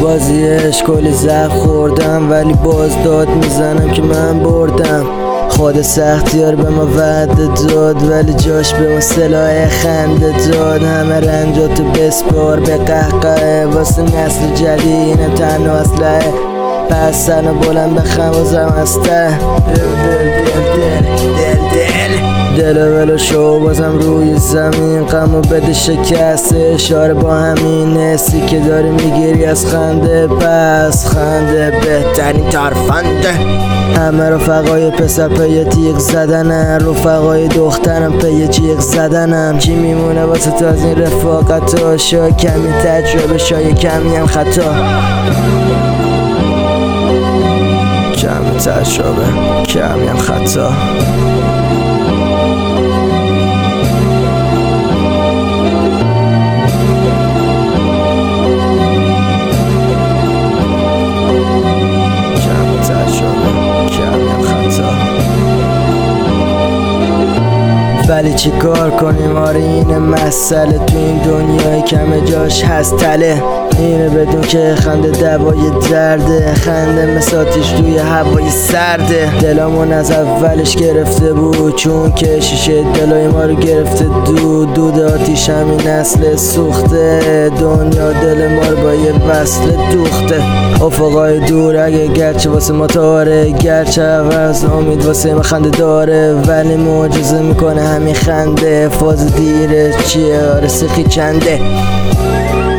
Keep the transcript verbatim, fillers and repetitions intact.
بازیش کلی زخم خوردم، ولی باز داد میزنم که من بردم. خود سختیار به ما وعده داد، ولی جاش به ما سلاح خنده داد. همه رنجاتو بسپار به قهقه، واسه نسل جدید اینه تنها اسلحه. پس سرنو بلند بخم بازم از ته. دل دل دل دل دل دل ولو شو بازم روی زمین. غمو بده شکسته اشاره با همین حسی که داری میگیری از خنده. پس خنده بهترین ترفنده. همه رفقای پسر پی تیغ زدنن، رفقای دخترم پی جیغ زدنم. چی میمونه واسه تا از این رفاقتا؟ شا کمی تجربه، شای کمی هم خطا. کمی تجربه، کمی هم خطا. ولی چی کار کنیم؟ آره اینه مسئله، تو این دنیای کم جاش هست تله. اینه بدون که خنده دوای درده، خنده مساتیش توی هوای سرده. دلامون از اولش گرفته بود، چون که شیشه دلای ما رو گرفته دود. دود آتیش همین نسل سوخته، دنیا دل ما رو با یه وصل دوخته. افقای دور اگه گرچه واسه ما تاره، گرچه عوض امید واسه ما خنده داره، ولی معجزه میکنه همین خنده. فاز دیره چیه؟ آره سخی چنده.